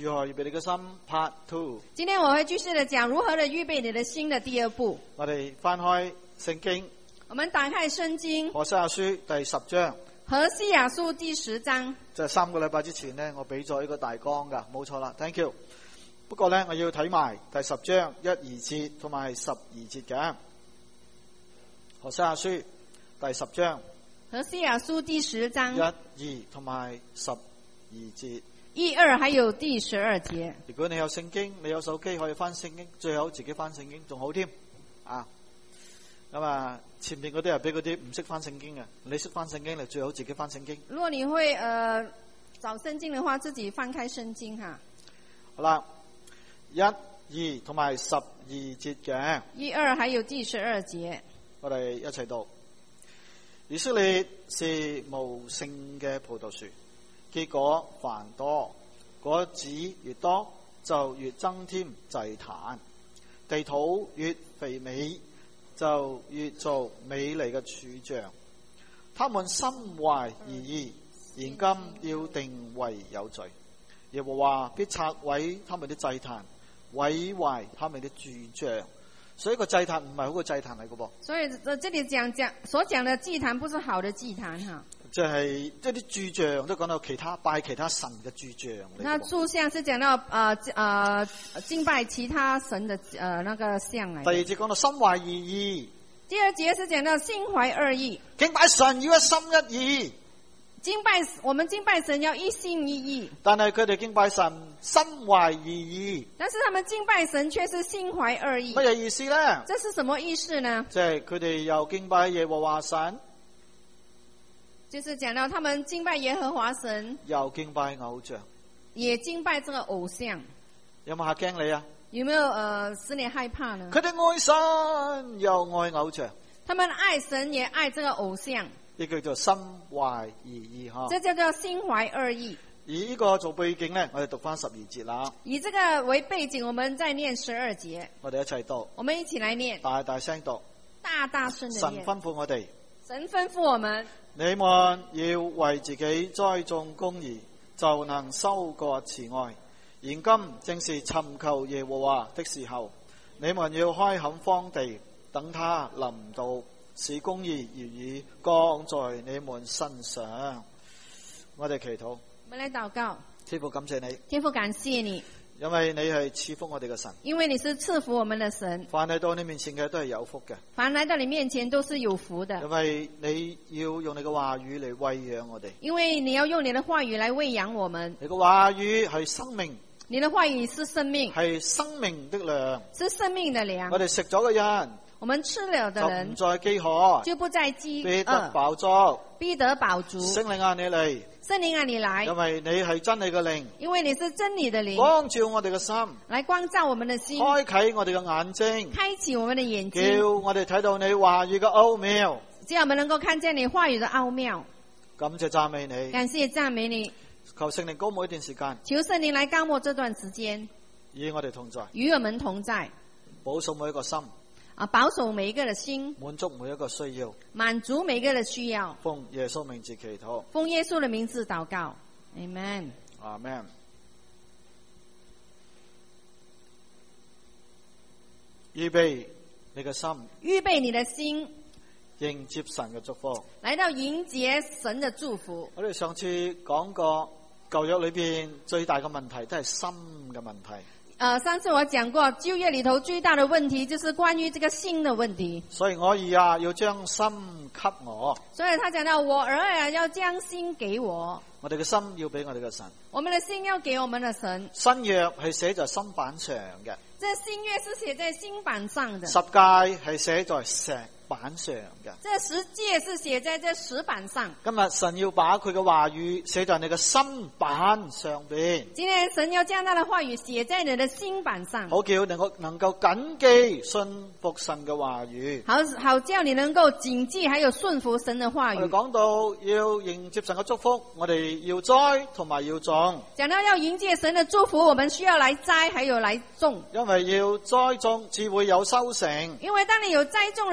如何預備你嘅心 Part 2。 今天我會繼續的講如何的預備你的心的第二步。 我哋翻開聖經， 我們打開聖經， 何西阿書第10章。 何西亞書第10章。 就係3個禮拜之前呢，我俾咗呢個大綱噶，冇錯啦 ，thank you。不過呢，我要睇埋第10章1、2節同埋12節嘅。何西阿書第10章。 何西亞書第10章 1、2同埋12節。 1、2還有第12節。 如果你有聖經，你有手機可以翻聖經，最好自己翻聖經仲好添啊。咁啊，前面嗰啲係俾嗰啲唔識翻聖經嘅，你識翻聖經，你最好自己翻聖經。 如果你會找聖經的話，自己翻開聖經哈。 好啦，1、2同埋12節嘅。 1、2還有第12節。 我哋一齊讀。以色列是無性嘅葡萄樹，結果繁多，果子越多就越增添祭壇，地土越肥美就越做美麗嘅柱像。他們心懷二意，現今要定為有罪。耶和華必拆毀他們的祭壇，毀壞他們的柱像。所以個祭壇唔係好個祭壇嚟嘅噃。所以這裏所講的祭壇不是好的祭壇哈。 即係即係啲柱像都講到拜其他神嘅柱像。 那柱像是講到敬拜其他神的那個像嚟。 第2節講到心懷二意。 第2節是講到心懷二意。 敬拜神要一心一意。 我們敬拜神要一心一意。 但係佢哋敬拜神心懷二意。 但是他們敬拜神卻是心懷二意。 乜嘢意思呢？ 這是什麼意思呢？ 即係佢哋又敬拜耶和華神。 就是講到他們敬拜耶和華神， 又敬拜偶像， 也敬拜這個偶像。 有冇嚇驚你啊？ 有沒有使你害怕呢？ 佢哋愛神又愛偶像， 他們愛神也愛這個偶像。 呢叫做心懷二意哈。 這叫做心懷二意。 而呢個做背景呢，我哋讀翻12節啦。 以這個為背景，我們再念12節。 我哋一齊讀。 我們一起來念。 大大聲讀。 大大聲的念。 神吩咐我哋。 神吩咐我們。 你們要為自己栽種公義，就能收割慈愛。現今正是尋求耶和華的時候，你們要開墾荒地，等他臨到，使公義如雨降在你們身上。我哋祈禱。 我們來禱告。 天父感謝你。 天父感謝你。因為你係賜福我哋嘅神。因為你是賜福我們的神。凡嚟到你面前嘅都係有福嘅。凡來到你面前都是有福的。因為你要用你嘅話語嚟餵養我哋。因為你要用你的話語來餵養我們。你嘅話語係生命。你的話語是生命。係生命的糧。是生命的糧。我哋食咗嘅人。我們吃了的人就唔再飢渴，就不再飢餓，必得飽足，必得飽足。聖靈啊，你嚟！聖靈啊，你來！因為你係真理嘅靈，因為你是真理的靈，光照我哋嘅心，來光照我們的心，開啟我哋嘅眼睛，開啟我們的眼睛，叫我哋睇到你話語嘅奧妙，只要我們能夠看見你話語的奧妙。感謝讚美你，感謝讚美你。求聖靈膏抹一段時間，求聖靈來膏抹這段時間，與我哋同在，與我們同在，保守每一個心。保守每一個的心，滿足每一個需要，滿足每一個的需要。奉耶穌名字祈禱，奉耶穌的名字禱告 ，Amen。Amen。預備你嘅心，預備你的心，迎接神嘅祝福，來到迎接神的祝福。我哋上次講過，舊約裏邊最大嘅問題都係心嘅問題。上次我講過，舊約裏頭最大的問題就是關於這個心的問題。所以我兒啊，要將心給我。所以他講到，我兒啊，要將心給我。我哋嘅心要俾我哋嘅神。我們的心要給我們的神。新約係寫在心板上嘅。這新約是寫在心板上的。十誡係寫在石板上嘅。這十誡是寫在這石板上。今日神要把佢嘅話語寫在你嘅心板上邊。今天神要將他的話語寫在你的心板上，好叫你能夠謹記信服神嘅話語。好叫你能夠謹記還有順服神的話語。我哋講到要迎接神嘅祝福，我哋要栽同埋要種。講到要迎接神的祝福，我們需要來栽還有來種。因為要栽種，至會有收成。因為當你有栽種的時候，你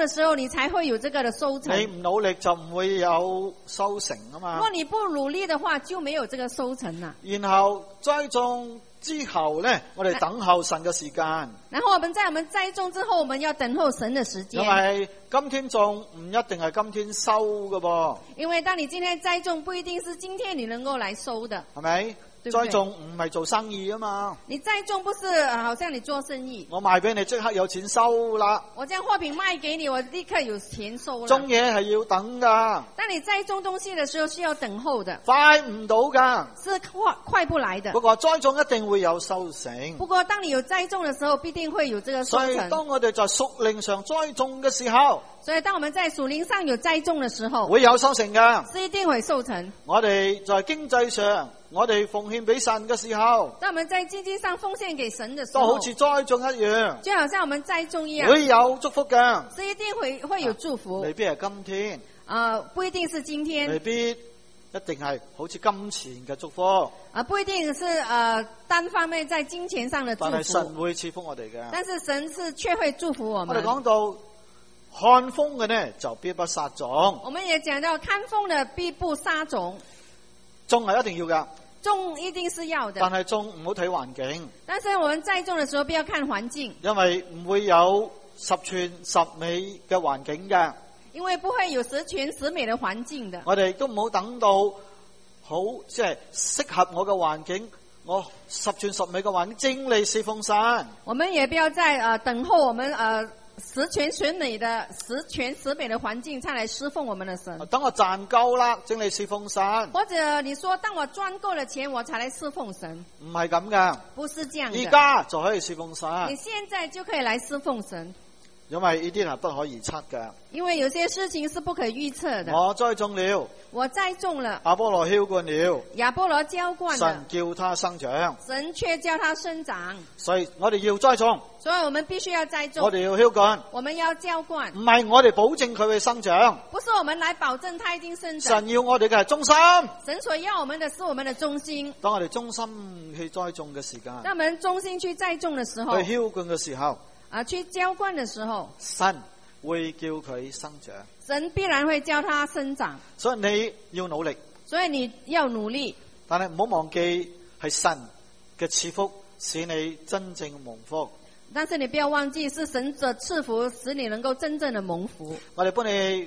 才會有這個的收成。 你唔努力就唔會有收成啊嘛。 如果你不努力的話，就沒有這個收成啦。 然後栽種之後呢，我哋等候神嘅時間。 然後我們栽種之後，我們要等候神的時間。 因為今天種唔一定係今天收嘅噃。 因為當你今天栽種，不一定是今天你能夠來收的， 係咪？栽種唔係做生意啊嘛。 你栽種不是好像你做生意。 我賣俾你即刻有錢收啦。 我將貨品賣給你，我立刻有錢收啦。 種嘢係要等噶。 當你栽種東西的時候是要等候的。 快唔到噶。 是快不來的。 不過栽種一定會有收成。 不過當你有栽種的時候，必定會有這個收成。 所以當我哋在屬靈上栽種嘅時候， 所以當我們在屬靈上有栽種的時候， 會有收成噶。 是一定會收成。 我哋在經濟上，我哋奉獻俾神嘅時候， 當我們在經濟上奉獻給神的時候， 都好似栽種一樣， 就好像我們栽種一樣， 會有祝福嘅。 是一定會有祝福。 未必係今天， 不一定是今天， 未必一定係好似金錢嘅祝福， 不一定是單方面在金錢上的祝福。 但係神會賜福我哋嘅。 但是神是卻會祝福我們。 我哋講到看風嘅呢，就必不撒種。 我們也講到看風的必不撒種， 種係一定要噶。 種一定是要的， 但係種唔好睇環境。 但是我們栽種的時候不要看環境， 因為唔會有十全十美嘅環境嘅。 因為不會有十全十美的環境的。 我哋都唔好等到好即係適合我嘅環境，我十全十美嘅環境精力侍奉神。 我們也不要再等候我們十全十美的環境才來侍奉我們的神。 等我賺夠啦，精力侍奉神。 或者你說，當我賺夠了錢，我才來侍奉神。 唔係咁噶， 不是這樣的。 而家就可以侍奉神。 你現在就可以來侍奉神。 因為呢啲係不可預測嘅。 因為有些事情是不可預測的。 我栽種了， 我栽種了。 亞波羅澆灌了， 亞波羅澆灌了。 神叫他生長， 神卻叫他生長。 所以我哋要栽種。 所以我們必須要栽種。 我哋要澆灌。 我們要澆灌。 唔係我哋保證佢會生長。 不是我們來保證他一定生長。 神要我哋嘅係忠心。 神所要我們的是我們的忠心。 當我哋忠心去栽種嘅時間， 當我們忠心去栽種的時候， 去澆灌嘅時候， 去澆灌的時候， 神會叫佢生長。 神必然會叫他生長。 所以你要努力。 所以你要努力。 但係唔好忘記係神嘅賜福使你真正蒙福。 但是你不要忘記是神的賜福使你能夠真正的蒙福。 我哋搬你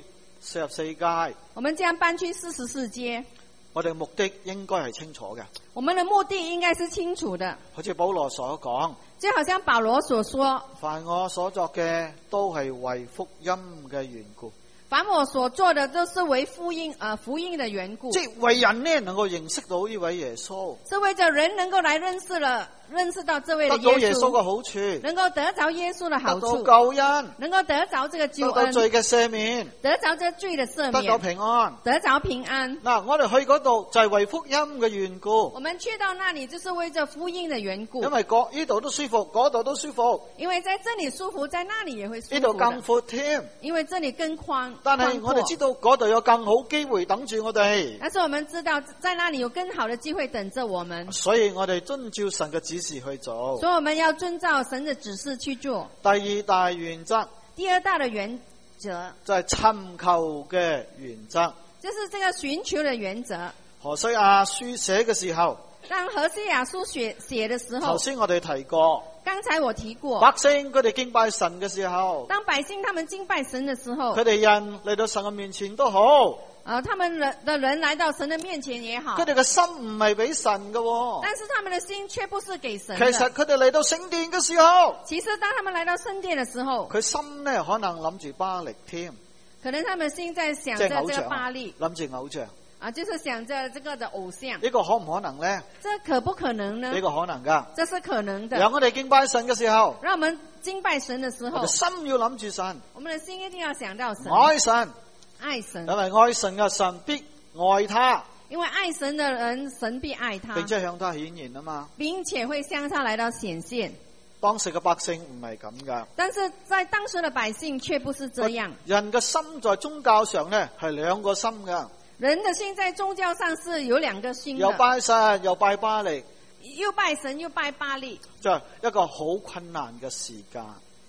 44街。 我們將搬去44街。 我哋目的應該係清楚嘅。 我們的目的應該是清楚的。 好似保羅所講， 就好像保羅所說， 凡我所作嘅都係為福音嘅緣故。 凡我所做的都是為福音的緣故。 即係為人呢能夠認識到呢位耶穌， 是為着人能夠來認識到這位的耶穌， 得到耶穌嘅好處， 能夠得着耶穌的好處， 得到救恩， 能夠得着這個救恩， 得到罪嘅赦免， 得着這罪的赦免， 得到平安， 得着平安。 嗱，我哋去嗰度就係為福音嘅緣故。 我們去到那裡就是為着福音的緣故。 因為呢度都舒服，嗰度都舒服。 因為在這裡舒服，在那裡也會舒服。 呢度更闊添。 因為這裡更寬。 但係我哋知道嗰度有更好機會等住我哋。 但是我們知道在那裡有更好的機會等着我們。 所以我哋遵照神嘅指示去做。 所以我們要遵照神的指示去做。 第二大原則。 第二大的原則就係尋求嘅原則。 就是這個尋求的原則。 何西阿書寫嘅時候。 當何西阿書寫的時候。 頭先我哋提過。 剛才我提過。 百姓佢哋敬拜神嘅時候。 當百姓他們敬拜神的時候。 佢哋人嚟到神嘅面前都好。 他們的人來到神的面前也好。 佢哋嘅心唔係俾神嘅。 但是他們的心卻不是給神。 其實佢哋嚟到聖殿嘅時候。 其實當他們來到聖殿的時候。 佢心呢可能諗住巴力添。 可能他們心在想着這個巴力。 諗住偶像。 就是想着這個的偶像。 呢個可唔可能呢？ 這可不可能呢？ 呢個可能噶。 這是可能的。 讓我哋敬拜神嘅時候。 讓我們敬拜神的時候。 我哋心要諗住神。 我們的心一定要想到神。 愛神。 愛神。 因為愛神嘅神必愛他。 因為愛神的人，神必愛他。 並且向他顯現啊嘛。 並且會向他來到顯現。 當時嘅百姓唔係咁噶。 但是在當時的百姓卻不是這樣。 人嘅心在宗教上呢係兩個心噶。 人的心在宗教上是有兩個心的。 又拜神又拜巴力。 又拜神又拜巴力。 就係一個好困難嘅時間。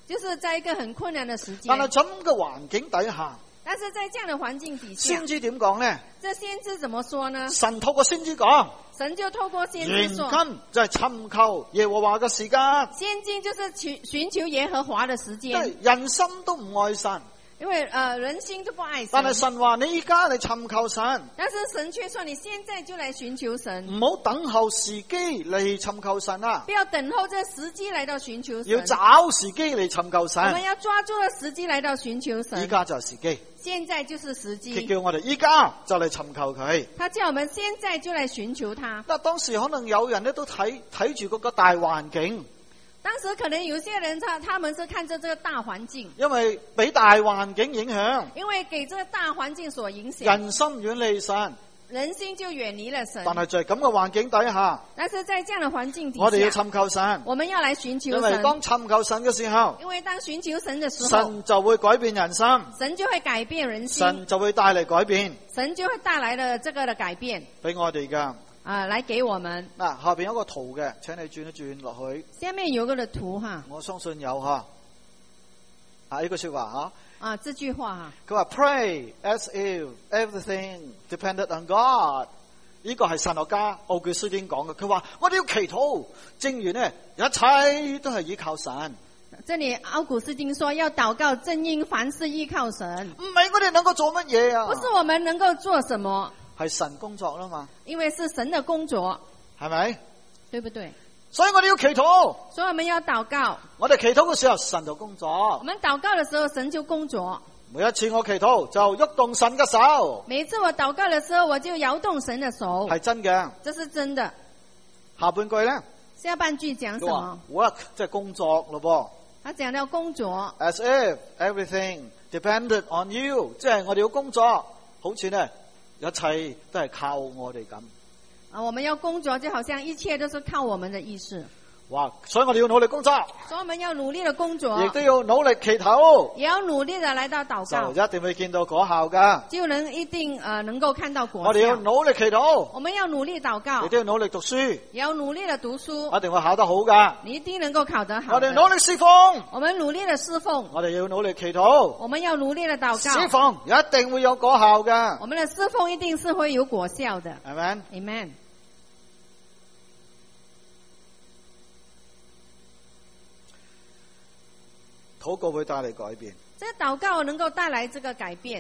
就是在一個很困難的時間。 但係咁嘅環境底下， 但是在這樣的環境底下， 先知點講呢？ 這先知怎麼說呢？ 神透過先知講， 神就透過先知說， 現今就係尋求耶和華嘅時間。 現今就是尋求耶和華的時間。 人心都唔愛神。 因為人心都不愛神， 但係神話你依家嚟尋求神， 但是神卻說你現在就來尋求神， 唔好等候時機嚟尋求神啊！ 不要等候這時機來到尋求神， 要找時機嚟尋求神。 我們要抓住了時機來到尋求神， 依家就係時機， 現在就是時機。 佢叫我哋依家就嚟尋求佢， 他叫我們現在就來尋求他。 嗱，當時可能有人咧都睇住嗰個大環境。 當時可能有些人他們是看着這個大環境， 因為俾大環境影響， 因為給這個大環境所影響， 人心遠離神， 人心就遠離了神。 但係在咁嘅環境底下， 但是在這樣的環境底下， 我哋要尋求神， 我們要來尋求神。 因為當尋求神嘅時候， 因為當尋求神嘅時候， 神就會改變人心， 神就會改變人心， 神就會帶嚟改變， 神就會帶來了這個的改變俾我哋噶。 來給我們。 嗱，下邊有個圖嘅，請你轉一轉落去。 下面有個的圖哈， 我相信有哈。呢句說話啊，這句話哈， 佢話 Pray as if everything depended on God。呢個係神學家奧古斯丁講嘅。佢話我哋要祈禱，正如呢一切都係依靠神。 這裏奧古斯丁說要禱告，正因凡事依靠神。 唔係我哋能夠做乜嘢啊？ 不是我們能夠做什麼。 係神工作啦嘛， 因為是神的工作， 係咪？ 對不對？ 所以我哋要祈禱， 所以我們要禱告。 我哋祈禱嘅時候，神就工作。 我們禱告的時候，神就工作。 每一次我祈禱就喐動神嘅手。 每一次我禱告的時候，我就搖動神的手。 係真嘅， 這是真的。 下半句咧？ 下半句講什麼 ？Work 即係工作咯噃。 他講到工作。 As if everything depended on you， 即係我哋要工作，好似呢。一切都係靠我哋咁。 我們要工作，就好像一切都是靠我們的意思。 哇！所以我哋要努力工作。 所以我們要努力的工作。 亦都要努力祈禱。 也要努力的來到禱告。 就一定會見到果效噶。 就能一定能夠看到果效。 我哋要努力祈禱。 我們要努力禱告。 亦都要努力讀書。 也要努力的讀書。 一定會考得好噶。 你一定能夠考得好。 我哋努力侍奉。 我們努力的侍奉。 我哋要努力祈禱。 我們要努力的禱告。 侍奉一定會有果效噶。 我們的侍奉一定是會有果效的。 Amen。 Amen。 禱告會帶嚟改變。 這個禱告能夠帶來這個改變。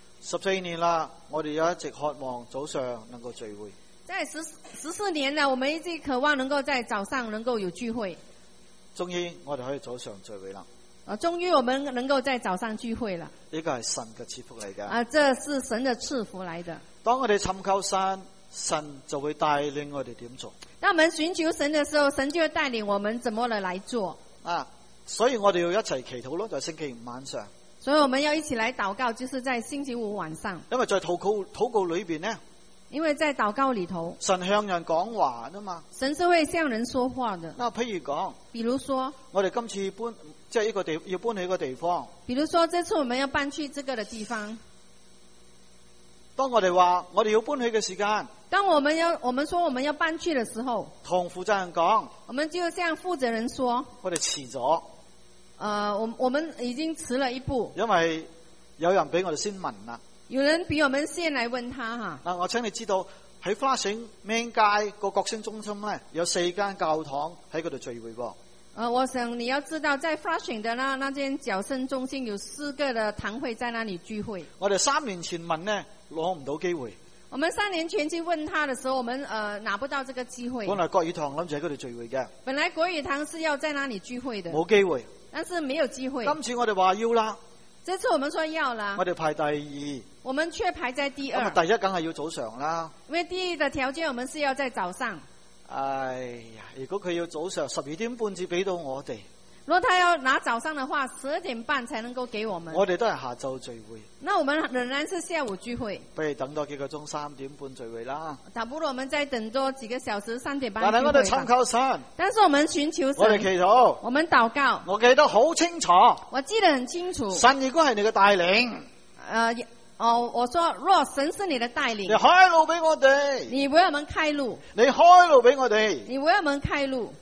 14年啦，我哋一直渴望早上能夠聚會。 在14年了，我們一直渴望能夠在早上能夠有聚會。 終於我哋可以早上聚會啦。 終於我們能夠在早上聚會了。 呢個係神嘅賜福嚟㗎。 這是神的賜福來的。 當我哋尋求神，神就會帶領我哋點做。 當我們尋求神的時候，神就會帶領我們怎麼來做。 所以我哋要一齊祈禱咯，在星期五晚上。 所以我們要一起來禱告，就是在星期五晚上。 因為在禱告裏邊呢， 因為在禱告裏頭， 神向人講話啊嘛。 神是會向人說話的。 比如說，我哋今次搬即係一個地要搬去一個地方。 比如說，這次我們要搬去這個的地方。 當我哋話我哋要搬去嘅時間， 當我們說我們要搬去的時候， 同負責人講， 我們就向負責人說， 我哋遲咗。 我們已經遲了一步， 因為有人比我哋先問啦。 有人比我們先來問他哈。 我請你知道喺花城 main 街個國星中心咧，有4間教堂喺嗰度聚會噃。 我想你要知道，在 Flushing 的那間教聖中心有4個的堂會在那裡聚會。我哋 3年前問呢，攞唔到機會。 我們3年前去問他的時候，我們拿不到這個機會。 本來國語堂諗住喺嗰度聚會嘅。 本來國語堂是要在那裡聚會的。 冇機會。 但是沒有機會。 今次我哋話要啦。 這次我們說要啦。 我哋排第2。 我們卻排在第2。 咁第一梗係要早上啦。 因為第一的條件，我們是要在早上。 哎呀，如果佢要早上12點半至俾到我哋。 如果他要拿早上的話，12點半才能夠給我們。 我哋都係下晝聚會。 那我們仍然是下午聚會。 不如等多幾個鐘，3點半聚會啦。 倒不如我們再等多幾個小時，3點半聚會。 但係我哋尋求神。 但是我們尋求神。 我哋祈禱。 我們禱告。 我記得好清楚。 我記得很清楚。 神如果係你嘅帶領。 我說若神是你的帶領。 你開路俾我哋。 你為我們開路。 你開路俾我哋。 你為我們開路。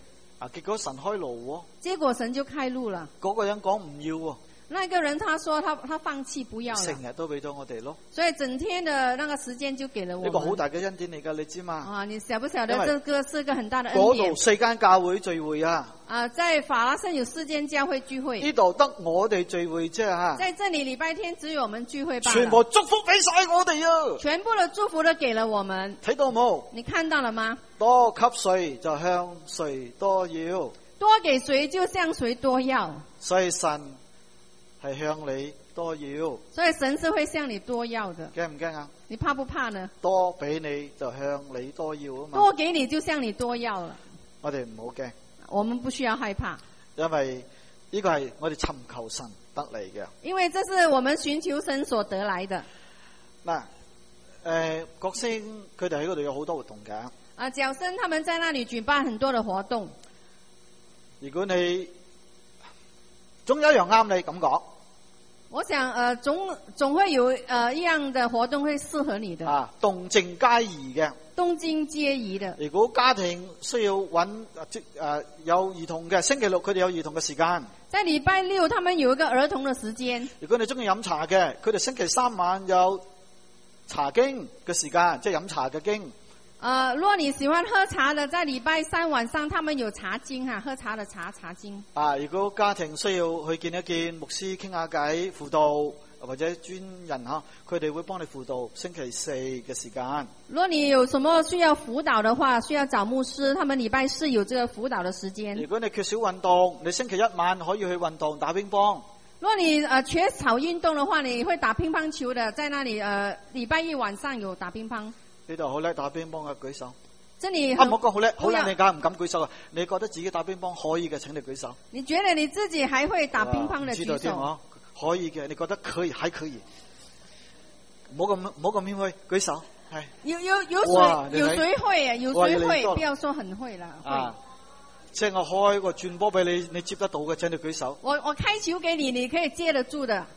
結果神開路喎。 結果神就開路了。 嗰個人講唔要喎。 那個人他說他放棄不要了。 成日都俾咗我哋咯。 所以整天的那個時間就給了我們。 呢個好大嘅恩典嚟㗎，你知嘛？ 啊，你曉不曉得這個是個很大的恩典？ 嗰度4間教會聚會啊。 在法拉盛有4間教會聚會。 呢度得我哋聚會啫吓。 在這裡禮拜天只有我們聚會罷了。 全部祝福俾晒我哋啊！ 全部的祝福都給了我們。 睇到冇？ 你看到了嗎？ 多給誰就向誰多要。 多給誰就向誰多要。 所以神係向你多要。 所以神是會向你多要的。 驚唔驚啊？ 你怕不怕呢？ 多俾你就向你多要啊嘛。 多給你就向你多要了。 我哋唔好驚。 我們不需要害怕。因為呢個係我哋尋求神得嚟嘅。 因為這是我們尋求神所得來的。 嗱，國星佢哋喺嗰度有好多活動㗎。 角生他們在那裡舉辦很多的活動。 如果你總有一樣啱你咁講。 我想總會有一樣的活動會適合你的。 動靜皆宜嘅。 動靜皆宜的。 如果家庭需要揾有兒童嘅，星期六佢哋有兒童嘅時間。 在禮拜六他們有一個兒童的時間。如果你中意飲茶嘅，佢哋星期3晚有茶經嘅時間，即係飲茶嘅經。 如果你喜歡喝茶的，在禮拜3晚上他們有茶經喝茶的茶經。 如果家庭需要去見一見牧師傾下偈輔導或者專人佢哋會幫你輔導星期4嘅時間。 如果你有什麼需要輔導的話，需要找牧師，他們禮拜4有這個輔導的時間。 如果你缺少運動，你星期1晚可以去運動打乒乓。 如果你缺少運動的話，你會打乒乓球的，在那裡禮拜1晚上有打乒乓。 呢度好叻打乒乓嘅舉手。 這裡唔好講好叻，好叻你梗係唔敢舉手啊！你覺得自己打乒乓可以嘅，請你舉手。 你覺得你自己還會打乒乓的舉手？知道啲可以嘅，你覺得可以，還可以。唔好咁謙虛，舉手係。有誰會啊？有誰會？ 不要說很會啦。 即係我開個轉波俾你，你接得到嘅，請你舉手。 我開球給你，你可以接得住的。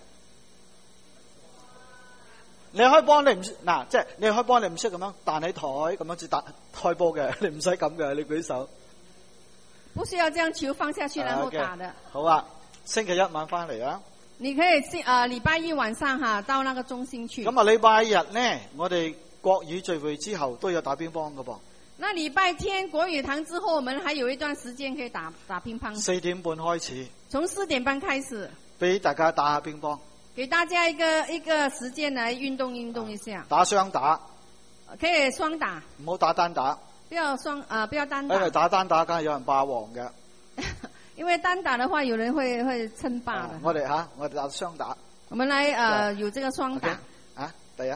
你開波你唔嗱，即係你開波你唔識咁樣彈起台咁樣至打開波嘅，你唔使咁嘅，你舉手。 不需要將球放下去然後打的。 好啊，星期1晚翻嚟啊。 你可以禮拜1晚上到那個中心去。 咁禮拜日呢，我哋國語聚會之後都有打乒乓㗎噃。 那禮拜天國語堂之後，我們還有一段時間可以打乒乓。 4點半開始。 從4點半開始。 俾大家打下乒乓。 給大家一個時間來運動一下。 打雙打。 可以雙打。唔好打單打。 不要單打。 因為打單打梗係有人霸王嘅。 因為單打的話，有人會稱霸的。 我哋打雙打。 我們來有這個雙打。 第一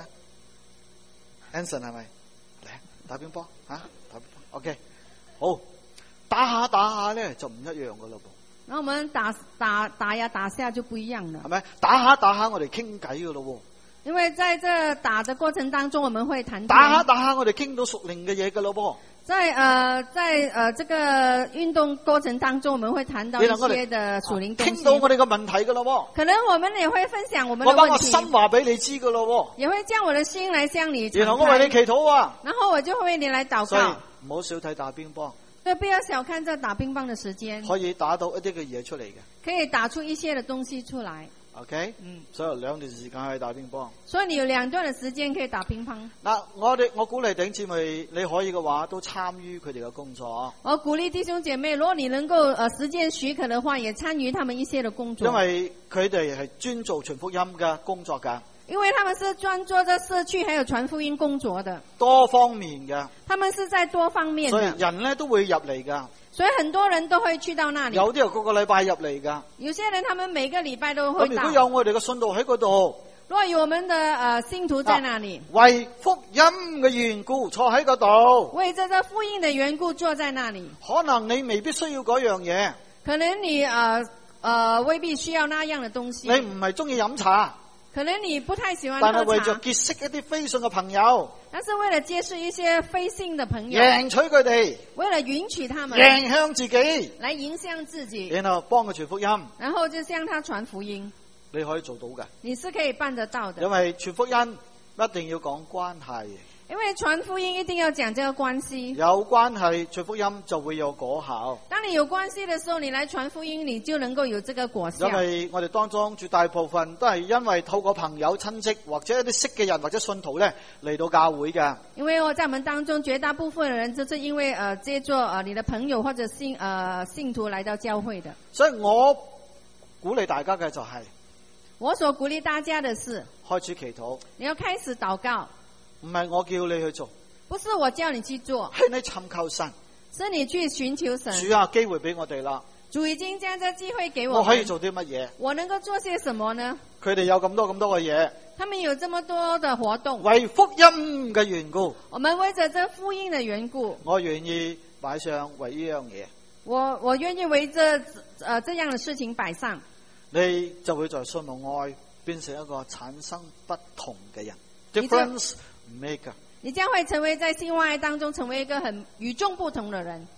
Anson 係咪？嚟打乒乓打乒乓。OK， 好，打下咧就唔一樣噶咯噃。 然後我們打呀打下就不一樣了。 係咪？打下我哋傾偈噶咯。 因為在這打的過程當中，我們會談。 打下我哋傾到屬靈嘅嘢噶咯噃。 在這個運動過程當中，我們會談到一些的屬靈東西。 傾到我哋嘅問題噶咯。 可能我們也會分享我們的問題。 我把我心話俾你知噶咯。 也會將我的心來向你。 然後我為你祈禱啊。 然後我就會為你來禱告。 所以唔好少睇打乒乓。 對，不要小看這打乒乓的時間。 可以打到一啲嘅嘢出嚟嘅。 可以打出一些的東西出來。 OK，所以有2段時間可以打乒乓。 所以你有2段的時間可以打乒乓。 嗱，我鼓勵弟兄姊妹，你可以嘅話都參與佢哋嘅工作。 我鼓勵弟兄姐妹，如果你能夠時間許可的話，也參與他們一些的工作。 因為佢哋係專做傳福音嘅工作噶。 因為他們是專做這社區還有傳福音工作的。 多方面嘅。 他們是在多方面的。 所以人咧都會入嚟噶。 所以很多人都會去到那裡。 有啲人個個禮拜入嚟噶。 有些人他們每個禮拜都會到。 咁如果有我哋嘅信徒喺嗰度， 如果有我們的信徒在那裡， 為福音嘅緣故坐喺嗰度， 為着這福音的緣故坐在那裡。 可能你未必需要嗰樣嘢， 可能你未必需要那樣的東西。 你唔係中意飲茶。 可能你不太喜歡喝茶， 但係為咗結識一啲非信嘅朋友， 但是為了結識一些非信的朋友， 贏取佢哋， 為了允許他們， 影響自己， 來影響自己， 然後幫佢傳福音， 然後就向他傳福音， 你可以做到嘅， 你是可以辦得到的， 因為傳福音一定要講關係。 因為傳福音一定要講這個關係。 有關係傳福音就會有果效。 當你有關係的時候，你來傳福音，你就能夠有這個果效。 因為我哋當中絕大部分都係因為透過朋友、親戚或者一啲識嘅人或者信徒咧嚟到教會嘅。 因為我在我們當中絕大部分的人，就是因為借助你的朋友或者信徒來到教會的。 所以我鼓勵大家嘅就係， 我所鼓勵大家的是開始祈禱。 你要開始禱告。 唔係我叫你去做， 不是我叫你去做， 係你尋求神， 是你去尋求神。 主啊，機會俾我哋啦。 主已經將這機會給我們。 我可以做啲乜嘢？ 我能夠做些什麼呢？ 佢哋有咁多嘅嘢， 他們有這麼多的活動， 為福音嘅緣故， 我們為着這福音的緣故， 我願意擺上為呢樣嘢。 我願意為這樣的事情擺上。 你就會在信望愛變成一個產生不同嘅人 ，difference maker。 你將會成為在信望愛當中成為一個很與眾不同的人。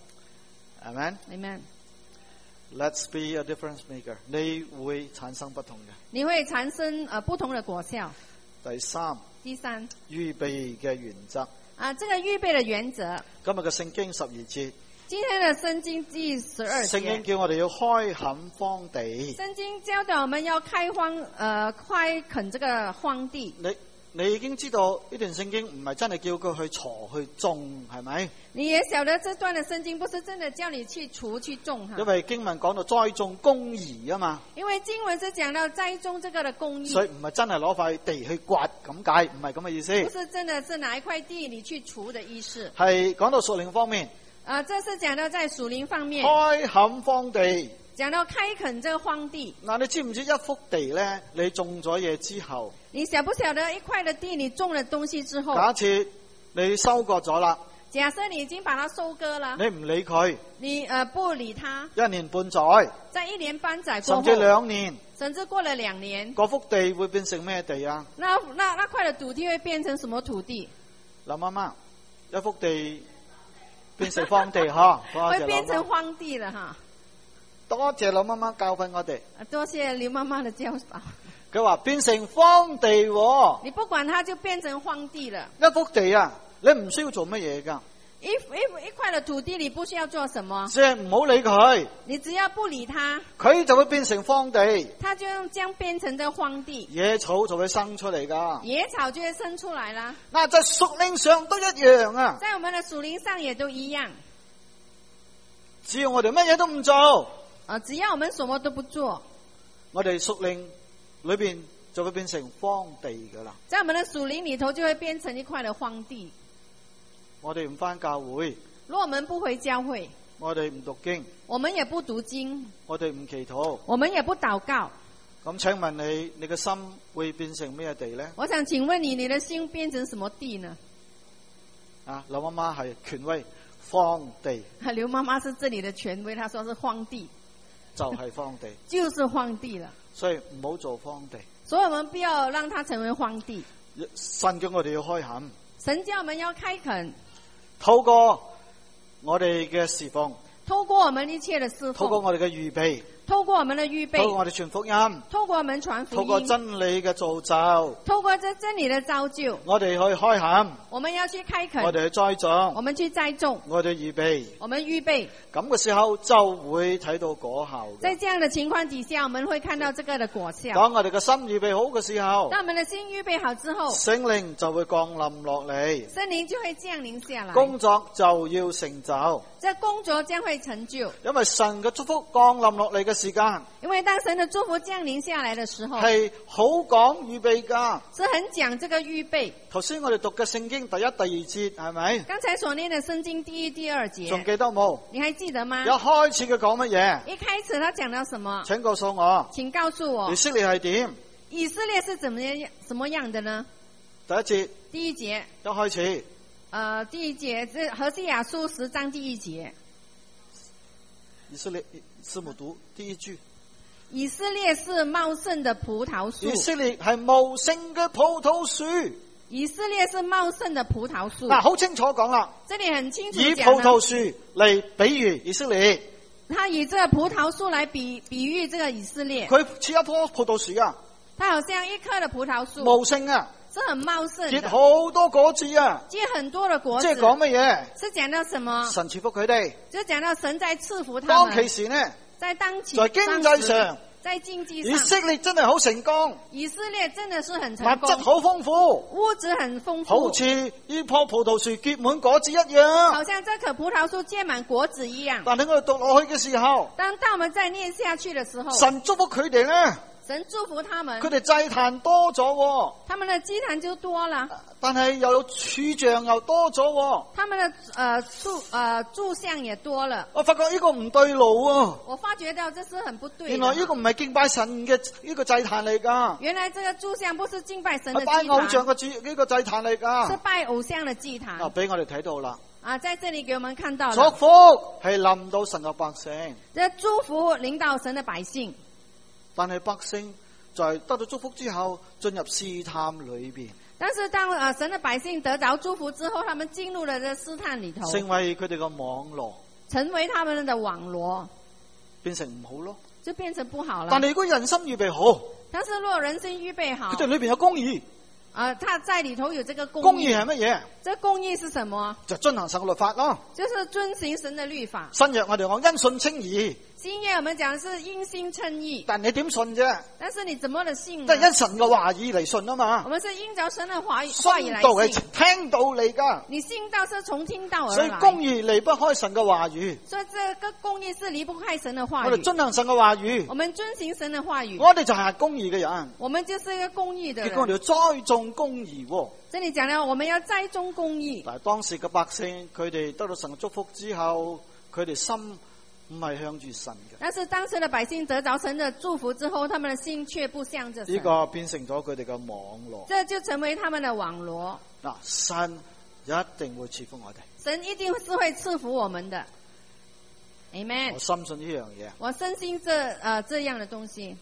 Amen。Let's be a difference maker。你會產生不同嘅。 你會產生不同的果效。 第三，預備嘅原則。 這個預備的原則。今日嘅聖經12節。今天的聖經第12節。 聖經叫我哋要開墾荒地。 聖經教導我們要開墾這個荒地。 你已經知道呢段聖經唔係真係叫佢去鋤去種，係咪？ 你也曉得這段的聖經不是真的叫你去鋤去種哈。 因為經文講到栽種公義啊嘛。 因為經文是講到栽種這個的公義。 所以唔係真係攞塊地去掘咁解，唔係咁嘅意思。 不是真的是拿一塊地你去鋤的意思。 係講到屬靈方面。 這是講到在屬靈方面。 開墾荒地。 講到開墾這個荒地。 嗱，你知唔知一幅地咧，你種咗嘢之後， 你曉不曉得一塊的地你種了東西之後， 假設你收割咗啦， 假設你已經把它收割了， 你唔理佢， 你不理它 ，1年半載， 在1年半載過後， 甚至2年， 甚至過了2年， 嗰幅地會變成咩地啊？ 那塊的土地會變成什麼土地？ 林媽媽，一幅地變成荒地哈， 會變成荒地了哈。 多謝劉媽媽教訓我哋。 多謝劉媽媽的教導。 佢話變成荒地喎。 你不管它就變成荒地了。 一幅地啊，你唔需要做乜嘢噶。 一塊的土地你不需要做什麼。 即係唔好理佢。 你只要不理它， 佢就會變成荒地。 它就將變成這荒地。 野草就會生出嚟噶。 野草就會生出來啦。 嗱，在屬靈上都一樣啊。 在我們的屬靈上也都一樣。 只要我哋乜嘢都唔做。 只要我們什麼都不做， 我哋屬靈裏邊就會變成荒地噶啦。 在我們的屬靈裏頭就會變成一塊的荒地。 我哋唔返教會， 如果我們不回教會， 我哋唔讀經， 我們也不讀經， 我哋唔祈禱， 我們也不禱告。 咁請問你嘅心會變成咩地呢？ 我想請問你的心變成什麼地呢？ 劉媽媽係權威，荒地。 劉媽媽是這裏的權威，她說是荒地。 就係荒地， 就是荒地了。 所以唔好做荒地。 所以我們不要讓它成為荒地。 神叫我哋要開墾， 神叫我們要開墾， 透過我哋嘅侍奉， 透過我們一切的侍奉， 透過我哋嘅預備， 透過我們的預備， 透過我哋傳福音， 透過我們傳福音， 透過真理嘅造就， 透過這真理的造就， 我哋去開墾， 我們要去開墾， 我哋去栽種， 我們去栽種， 我哋預備， 我們預備， 咁嘅時候就會睇到果效。 在這樣的情況底下，我們會看到這個的果效。 當我哋嘅心預備好嘅時候， 當我們的心預備好之後， 聖靈就會降臨落嚟， 聖靈就會降臨下來， 工作就要成就， 這工作將會成就。 因為神嘅祝福降臨落嚟嘅時間， 因為當神的祝福降臨下來的時候， 係好講預備噶， 是很講這個預備。 頭先我哋讀嘅聖經第1、第2節係咪？ 剛才所念的聖經第1、第2節， 仲記得冇？ 你還記得嗎？ 一開始佢講乜嘢？ 一開始他講到什麼？ 請告訴我。 請告訴我。 以色列係點？ 以色列是怎麼樣的呢？ 第1節。 第1節。 一開始。 第1節是何西亞書10章第1節。 以色列字母讀第一句。 以色列是茂盛的葡萄樹。 以色列係茂盛嘅葡萄樹。 以色列是茂盛的葡萄樹。 嗱，好清楚講啦。 這裏很清楚講。 以葡萄樹嚟比喻以色列。 他以這個葡萄樹來比喻這個以色列。 佢似一棵葡萄樹啊。 他好像一棵的葡萄樹。 茂盛啊。 是很茂盛的， 結好多果子啊， 結很多的果子。 即係講乜嘢？ 是講到什麼？ 神賜福佢哋， 就講到神在賜福他們。 當其時呢， 在當期， 在經濟上， 在經濟上， 以色列真係好成功， 以色列真的是很成功， 物質好豐富， 物質很豐富， 好似呢棵葡萄樹結滿果子一樣， 好像這棵葡萄樹結滿果子一樣。 但係我哋讀落去嘅時候， 當我們再念下去的時候， 神祝福佢哋呢， 神祝福他們， 佢哋祭壇多咗， 他們的祭壇就多了， 但係又有柱像又多咗， 他們的柱像也多了。 我發覺呢個唔對路啊！ 我發覺到這是很不對的。 原來呢個唔係敬拜神嘅呢個祭壇嚟噶。 原來這個柱像不是敬拜神的祭壇， 係拜偶像嘅呢個祭壇嚟噶。 是拜偶像的祭壇。 俾我哋睇到啦。 在這裏給我們看到了。 祝福係臨到神嘅百姓。 這祝福臨到神的百姓。 但係百姓在得到祝福之後，進入試探裏邊。 但是當神的百姓得着祝福之後，他們進入了這試探裏頭， 成為佢哋嘅網絡， 成為他們的網羅， 變成唔好咯， 就變成不好了。 但係如果人心預備好， 但是若人心預備好， 佢哋裏邊有公義。 他在裏頭有這個公義。 公義係乜嘢？ 這公義是什麼？ 就遵行神嘅律法咯。 就是遵行神的律法。 新約我哋講因信稱義。 新約我們講是因信稱義。 但你點信啫？ 但是你怎麼的信呢？ 都係因神嘅話語嚟信啊嘛。 我們是因着神的話語來信。 信道係聽道嚟噶。 你信道是從聽道而來。 所以公義離不開神嘅話語。 所以這個公義是離不開神的話語。 我哋遵行神嘅話語。 我們遵行神的話語。 我哋就係公義嘅人。 我們就是一個公義的人。 結果我哋要栽種公義喎。 這裏講了，我們要栽種公義。 但係當時嘅百姓，佢哋得到神嘅祝福之後，佢哋心唔係向住神嘅。 但是當時的百姓得着神的祝福之後，他們的心卻不向着神。 呢個變成咗佢哋嘅網絡。 這就成為他們的網羅。 嗱，神一定會賜福我哋。 神一定是會賜福我們的。Amen。 我深信呢樣嘢。 我深信這樣的東西。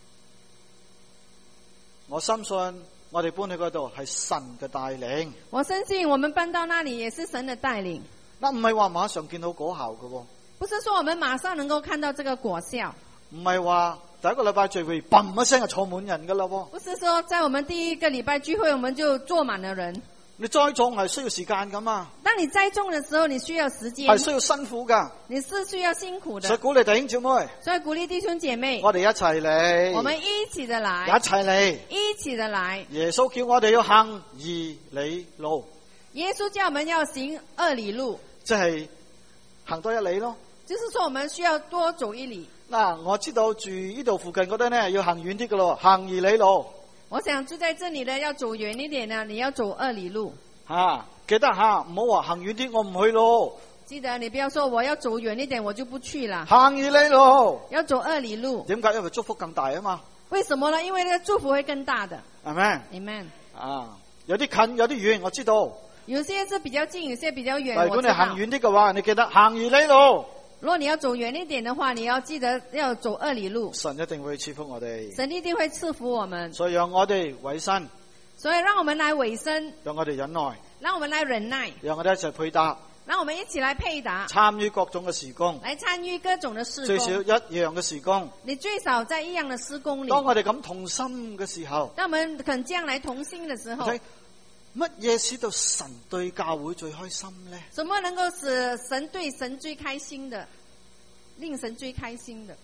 我深信。我哋搬去嗰度係神嘅帶領。 我相信我們搬到那裏也是神的帶領。 嗱，唔係話馬上見到果效嘅。 不是說我們馬上能夠看到這個果效。 唔係話第一個禮拜聚會砰一聲就坐滿人噶啦。 不是說在我們第一個禮拜聚會我們就坐滿了人。 你栽種係需要時間噶嘛？ 當你栽種的時候，你需要時間， 係需要辛苦噶。 你是需要辛苦的。 所以鼓勵弟兄姐妹， 所以鼓勵弟兄姐妹， 我哋一齊嚟， 我們一起的來， 一齊嚟， 一起的來。 耶穌叫我哋要行2里路， 耶穌叫我們要行2里路， 即係行多1里咯。 就是說我們需要多走1里。 嗱，我知道住呢度附近嗰啲呢要行遠啲噶咯，行2里路。 我想住在這裏的要走遠一點呢，你要走2里路。 記得唔好話行遠啲我唔去咯。 記得你不要說我要走遠一點我就不去了。 行2里路， 要走2里路。 點解？因為祝福更大啊嘛。 為什麼呢？因為呢個祝福會更大的。Amen。 有啲近有啲遠，我知道。 有些是比較近，有些比較遠。 如果你行遠啲嘅話，你記得行2里路。 如果你要走遠一點的話，你要記得要走2里路。 神一定會賜福我哋。 神一定會賜福我們。 所以讓我哋委身。 所以讓我們來委身。 讓我哋忍耐。 讓我們來忍耐。 讓我哋一齊配搭。 讓我們一起來配搭。 參與各種嘅事工。 來參與各種的事工。 最少一樣嘅事工。 你最少在一樣的事工裏。 當我哋咁同心嘅時候。 當我們肯這樣來同心的時候。 乜嘢使到神對教會最開心呢？ 什麼能夠使神對神最開心的？令神最開心的。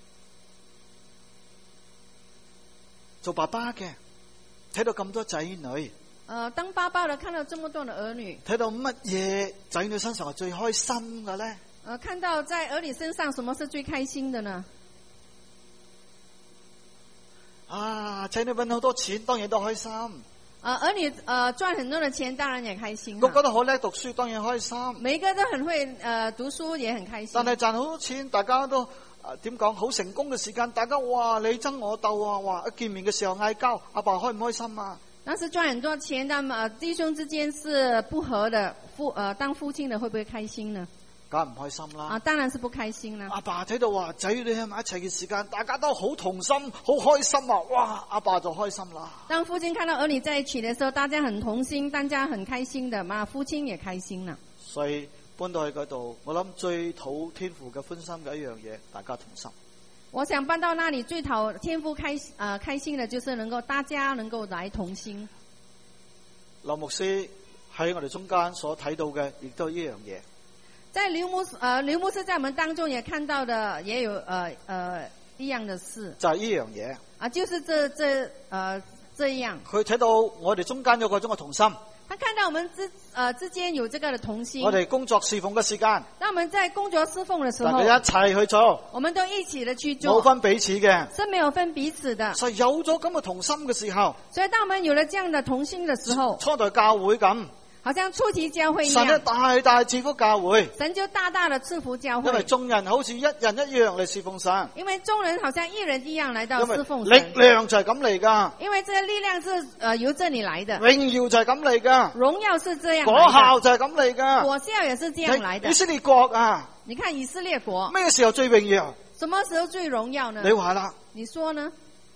做爸爸嘅睇到咁多仔女。 當爸爸的看到這麼多的兒女， 睇到乜嘢仔女身上係最開心嘅咧？ 看到在兒女身上什麼是最開心的呢？ 仔女搵好多錢，當然都開心。 兒女賺很多的錢，當然也開心。 個個都好叻讀書，當然開心。 每一個都很會讀書，也很開心。 但係賺好多錢，大家都點講？好成功嘅時間，大家哇你爭我鬥啊！哇一見面嘅時候嗌交，阿爸開唔開心啊？ 但是賺很多錢，但弟兄之間是不和的，當父親的會不會開心呢？ 梗係唔開心啦！ 當然是不開心啦。 阿爸睇到話仔女喺埋一齊嘅時間，大家都好同心，好開心啊！哇，阿爸就開心啦。 當父親看到兒女在一起的時候，大家很同心，大家很開心的嘛，父親也開心啦。 所以搬到去嗰度，我諗最討天父嘅歡心嘅一樣嘢，大家同心。 我想搬到那裏最討天父開心的，就是能夠大家能夠來同心。 劉牧師喺我哋中間所睇到嘅，亦都係一樣嘢。 在劉牧師在我們當中也看到的，也有一樣的事， 就係呢樣嘢啊，就是這樣。 佢睇到我哋中間有嗰種嘅同心。 他看到我們之間有這個的同心。 我哋工作侍奉嘅時間， 當我們在工作侍奉的時候， 大家一齊去做， 我們都一起的去做， 冇分彼此嘅， 是沒有分彼此的。 所以有咗咁嘅同心嘅時候， 所以當我們有了這樣的同心的時候， 初代教會咁， 好像初期教會一樣， 神就大大賜福教會， 神就大大的賜福教會， 因為眾人好似一人一樣嚟侍奉神， 因為眾人好像一人一樣來到侍奉神， 力量就係咁嚟噶， 因為這個力量是由這裏來的， 榮耀就係咁嚟噶， 榮耀是這樣來的， 果效就係咁嚟噶， 果效也是這樣來的。 以色列國啊， 你看以色列國咩時候最榮耀？ 什麼時候最榮耀呢？ 你話啦， 你說呢？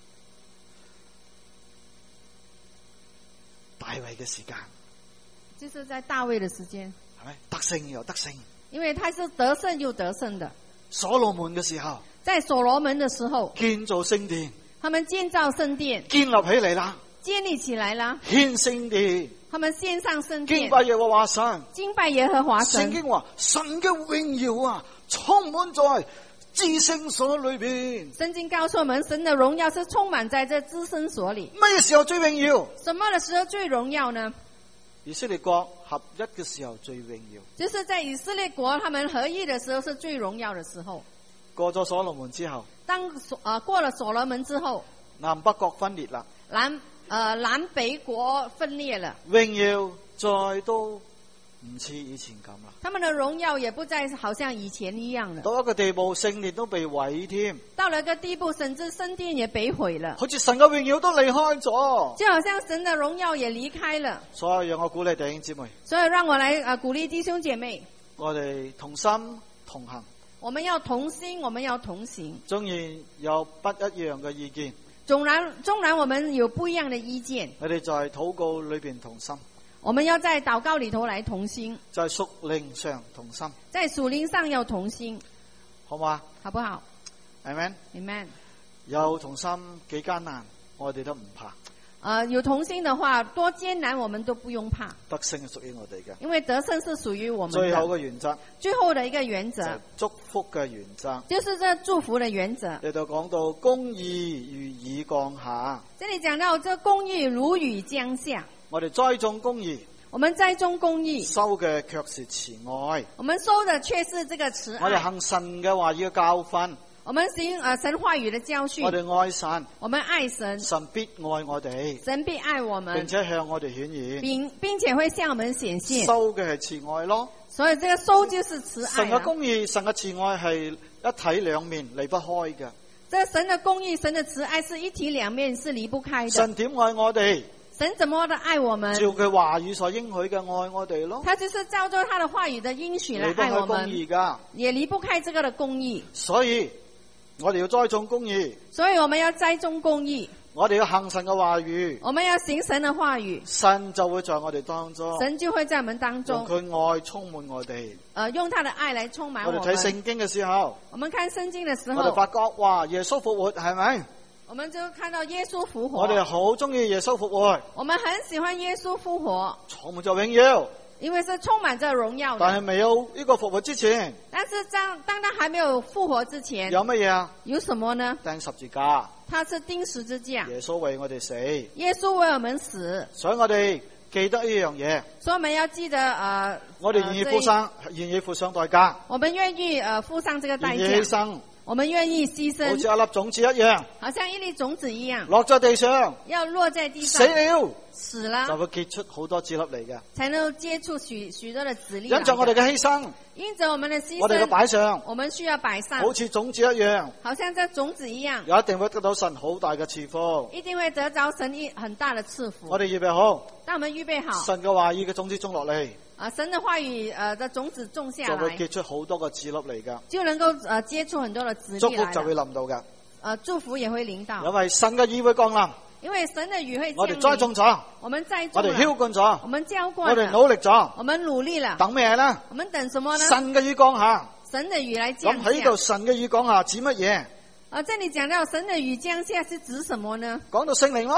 大衛嘅時間， 就是在大衛的時間， 係咪得勝又得勝？ 因為他是得勝又得勝的。 所羅門嘅時候， 在所羅門的時候， 建造聖殿， 他們建造聖殿， 建立起嚟啦， 建立起來啦， 獻聖殿， 他們獻上聖殿， 敬拜耶和華神， 敬拜耶和華神。 聖經話神嘅榮耀啊，充滿在至聖所裏邊。 聖經告訴我們，神的榮耀是充滿在這至聖所裏。 咩時候最榮耀？ 什麼的時候最榮耀呢？ 以色列國合一嘅時候最榮耀， 就是在以色列國他們合一的時候是最榮耀的時候。 過咗所羅門之後， 過了所羅門之後， 南北國分裂啦， 南北國分裂了， 榮耀再都唔似以前咁啦。 他們的榮耀也不再好像以前一樣了。 到一個地步，聖殿都被毀添。 到了一個地步，甚至聖殿也被毀了。 好似神嘅榮耀都離開咗， 就好像神的榮耀也離開了。 所以讓我鼓勵弟兄姊妹。 所以讓我來鼓勵弟兄姐妹。 我哋同心同行。 我們要同心，我們要同行。 縱然有不一樣嘅意見， 縱然我們有不一樣的意見， 我哋在禱告裏邊同心。 我們要在禱告裏頭來同心， 在屬靈上同心， 在屬靈上要同心， 好嗎？ 好不好 ？Amen。 Amen。 有同心幾艱難，我哋都唔怕。 有同心的話，多艱難我們都不用怕。 得勝係屬於我哋嘅， 因為得勝是屬於我們的。 最後嘅原則， 最後的一個原則， 祝福嘅原則， 就是這祝福的原則。 你就講到公義如雨降下， 這裏講到這公義如雨降下。 我哋栽種公義， 我們栽種公義， 收嘅卻是慈愛。 我們收的卻是這個慈愛。 我哋行神嘅話語嘅教訓， 我們行神話語的教訓。 我哋愛神， 我們愛神， 神必愛我哋， 神必愛我們， 並且向我哋顯現， 並且會向我們顯現。 收嘅係慈愛咯， 所以這個收就是慈愛。 神嘅公義、神嘅慈愛係一體兩面，離不開嘅。 這神的公義、神的慈愛是一體兩面，是離不開的。 神點愛我哋？ 神怎麼的愛我們？ 照佢話語所應許嘅愛我哋咯。 他就是照着他的話語的應許來愛我們。離不開公義㗎，也離不開這個的公義。 所以我哋要栽種公義。 所以我們要栽種公義。 我哋要行神嘅話語。 我們要行神的話語。 神就會在我哋當中。 神就會在我們當中。 用佢愛充滿我哋。 用他的愛來充滿我們。 我哋睇聖經嘅時候。 我們看聖經的時候。 我哋發覺哇，耶穌復活係咪？ 我們就看到耶穌復活。 我哋好中意耶穌復活。 我們很喜歡耶穌復活。 充滿着榮耀。 因為是充滿着榮耀的。 但係未有呢個復活之前。 但是當他還沒有復活之前。 有乜嘢啊？ 有什麼呢？ 釘十字架。 他是釘十字架。 耶穌為我哋死。 耶穌為我們死。 所以我哋記得呢樣嘢。 所以我們要記得我哋願意付上代價。 我們願意付上這個代價。 願意犧牲。 我們願意犧牲， 好似一粒種子一樣， 好像一粒種子一樣， 落在地上， 要落在地上，死了， 就會結出好多子粒嚟嘅， 才能結出許多的子粒。 因着我哋嘅犧牲， 因着我們的犧牲， 我哋嘅擺上， 我們需要擺上， 好似種子一樣， 好像這種子一樣， 一定會得到神好大嘅賜福， 一定會得着神很大的賜福。 我哋預備好， 當我們預備好， 神嘅話語嘅種子種落嚟。 神的話語的種子種下來， 就會結出好多個子粒嚟噶， 就能夠接觸很多的子粒來。 祝福就會臨到噶， 祝福也會臨到。 因為神嘅雨會降臨， 因為神的雨會降臨。 我哋栽種咗， 我們栽種， 我哋澆灌咗， 我們澆灌， 我哋努力咗， 我們努力了。 等咩咧？ 我們等什麼呢？ 神嘅雨降下， 神的雨來降下。 咁喺度，神嘅雨降下指乜嘢？ 這裏講到神的雨降下是指什麼呢？ 講到聖靈咯。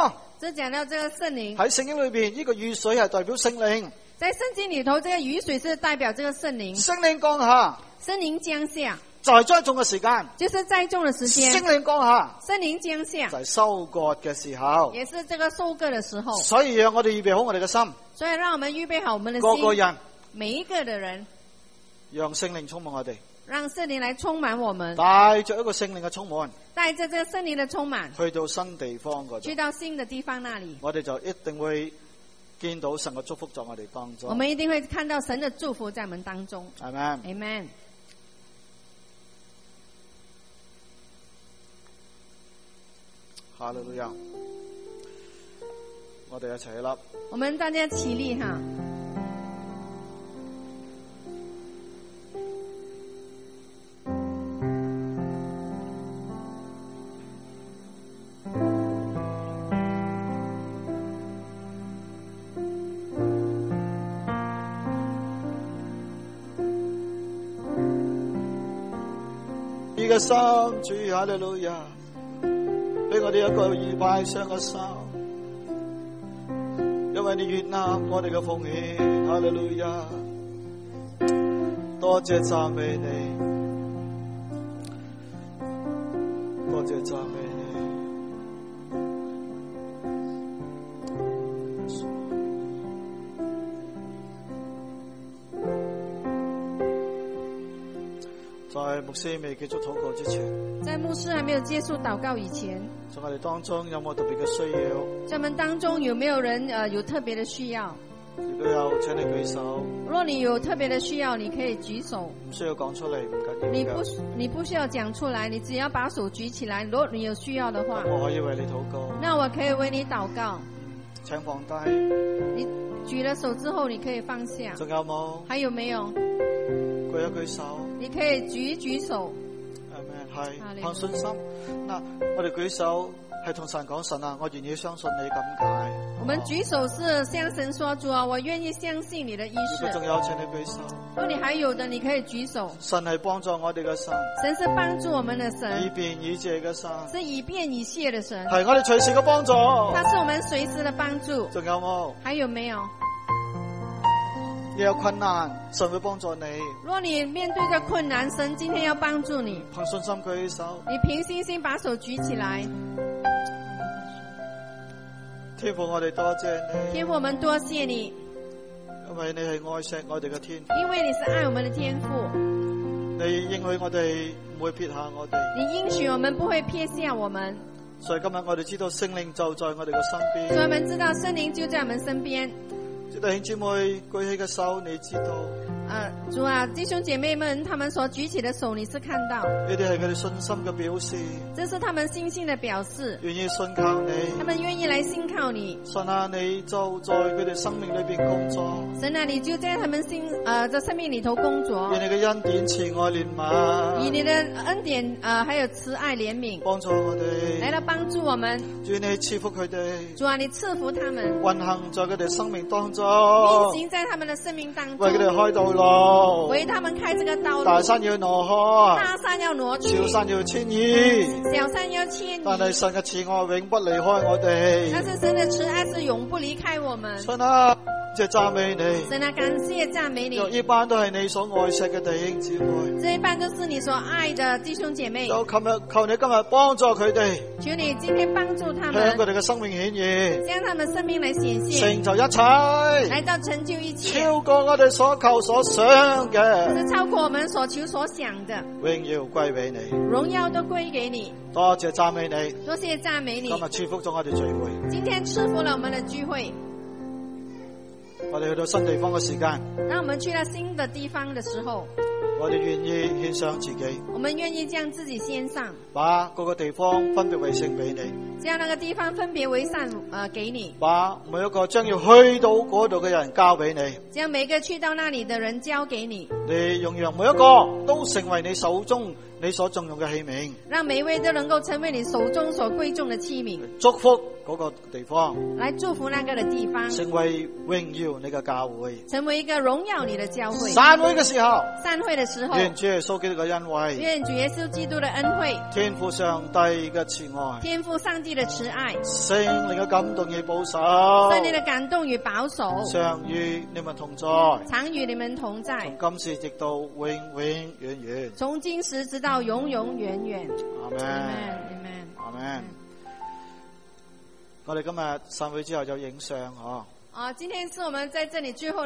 這講到這個聖靈喺聖經裏邊，呢個雨水係代表聖靈。 在聖經裏頭，這個雨水是代表這個聖靈。 聖靈降下， 聖靈降下， 就係栽種嘅時間， 就是栽種嘅時間。 聖靈降下， 聖靈降下， 就係收割嘅時候， 也是這個收割嘅時候。 所以讓我哋預備好我哋嘅心， 所以讓我們預備好我們的心， 個個人， 每一個的人， 讓聖靈充滿我哋， 讓聖靈來充滿我們， 帶着一個聖靈嘅充滿， 帶着這個聖靈的充滿， 去到新地方嗰度， 去到新的地方那裏， 我哋就一定會見到神嘅祝福在我哋當中。 我們一定會看到神的祝福在我們當中。 Amen。 Amen。 哈利路亞！我哋一齊起立。 我們大家起立哈。 呢個心，主哈利路亞，俾我哋一個愉快上嘅心，因為你悅納我哋嘅奉獻，哈利路亞，多謝讚美你，多謝讚美你。在牧師未結束禱告之前， 在牧師還沒有結束禱告以前， 在我哋當中有冇特別嘅需要？ 在我們當中有沒有人有特別的需要？ 如果有，請你舉手。 若你有特別的需要，你可以舉手。 唔需要講出嚟，唔緊要。 你不需要講出來，你只要把手舉起來。如果你有需要的話， 我可以為你禱告。 那我可以為你禱告。 請放低。 你舉了手之後，你可以放下。 仲有冇？ 還有沒有？ 舉一舉手。 你可以舉手。 係憑信心。嗱，我哋舉手係同神講，神啊，我願意相信你咁解。 我們舉手是向神說，主啊，我願意相信你的意思。 如果仲有，請你舉手。 如果你還有的，你可以舉手。 神係幫助我哋嘅神。 神是幫助我們的神。 以便以謝嘅神。 是以便以謝的神。 係我哋隨時嘅幫助。 他是我們隨時的幫助。 仲有冇？ 還有沒有？ 你有困難，神會幫助你。 若你面對着困難，神今天要幫助你。 憑信心舉手。 你憑信心把手舉起來。 天父，我哋多謝你。 天父，我們多謝你， 因為你係愛錫我哋嘅天父。 因為你是愛我們的天父。 你應許我哋唔會撇下我哋。 你應許我們不會撇下我們。 所以今日我哋知道聖靈就在我哋嘅身邊。 所以我們知道聖靈就在我們身邊。 弟兄姊妹舉起嘅手，你知道。 主啊，弟兄姐妹們，他們所舉起的手，你是看到。 呢啲係佢哋信心嘅表示。 這是他們信心的表示。 願意信靠你。 他們願意來信靠你。 神啊，你就在佢哋生命裏邊工作。 神啊，你就在他們在生命裏頭工作。 願你嘅恩典、慈愛、憐憫。 以你的恩典還有慈愛憐憫， 幫助我哋。 來到幫助我們。 主你賜福佢哋。 主啊，你賜福他們。 運行在佢哋生命當中。 運行在他們的生命當中。 為佢哋開道路。 為他們開這個道路。 大山要挪開。 大山要挪去。 小山要遷移。 小山要遷移。 但係神嘅慈愛永不離開我哋。 但是神的慈愛是永不離開我們。 神啊，謝讚美你。 神啊，感謝讚美你。 呢班都係你所愛惜嘅弟兄姊妹。 這一班都是你所愛的弟兄姐妹。 求你今日幫助佢哋。 求你今天幫助他們。 向佢哋嘅生命顯現。 將他們生命來顯現。 成就一切。 來到成就一切。 超過我哋所求所想嘅。 是超過我們所求所想的。 榮耀歸俾你。 榮耀都歸給你。 多謝讚美你。 多謝讚美你。 今日賜福咗我哋聚會。 今天賜福了我們的聚會。 我哋去到新地方嘅時間。 當我們去到新的地方的時候。 我哋願意獻上自己。 我們願意將自己獻上。 把各個地方分別為聖俾你。 將那個地方分別為聖給你。 把每一個將要去到嗰度嘅人交俾你。 將每個去到那裡的人交給你。 你用讓每一個都成為你手中你所重用嘅器皿。 讓每一位都能夠成為你手中所貴重的器皿。 祝福嗰個地方， 來祝福那個的地方， 成為榮耀你嘅教會， 成為一個榮耀你的教會。 散會嘅時候， 願主耶穌基督嘅恩惠， 願主耶穌基督的恩惠， 天父上帝嘅慈愛， 天父上帝的慈愛， 聖靈嘅感動與保守， 聖靈的感動與保守， 常與你們同在， 常與你們同在， 從今時直到永永遠遠， 從今時直到永永遠遠。 阿們，阿們。我哋今日散會之後就影相嗬。 今天是我們在這裏最後